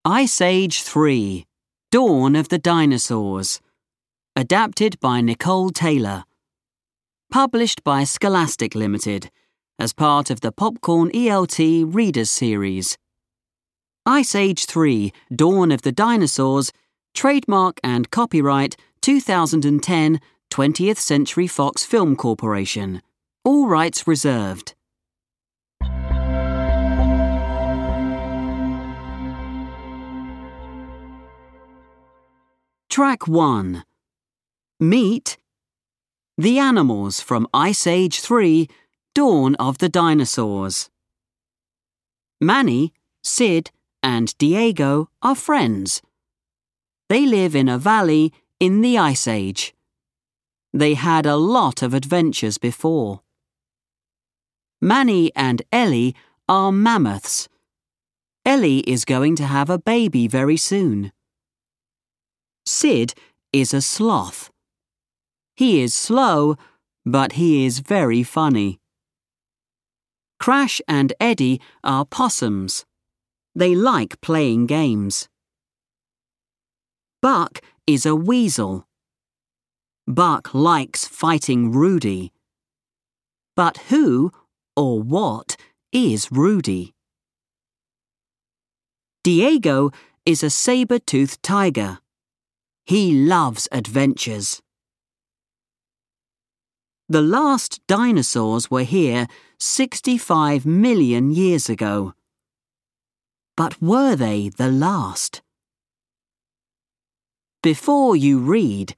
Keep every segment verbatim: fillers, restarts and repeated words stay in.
Ice Age three, Dawn of the Dinosaurs. Adapted by Nicole Taylor. Published by Scholastic Limited, as part of the Popcorn E L T Readers Series. Ice Age three, Dawn of the Dinosaurs, trademark and copyright two thousand ten twentieth Century Fox Film Corporation. All rights reserved. Track one. Meet the animals from Ice Age three, Dawn of the Dinosaurs. Manny, Sid, and Diego are friends. They live in a valley in the Ice Age. They had a lot of adventures before. Manny and Ellie are mammoths. Ellie is going to have a baby very soon. Sid is a sloth. He is slow, but he is very funny. Crash and Eddie are possums. They like playing games. Buck is a weasel. Buck likes fighting Rudy. But who or what is Rudy? Diego is a saber-toothed tiger. He loves adventures. The last dinosaurs were here sixty-five million years ago. But were they the last? Before you read,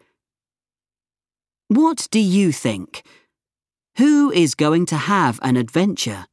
what do you think? Who is going to have an adventure?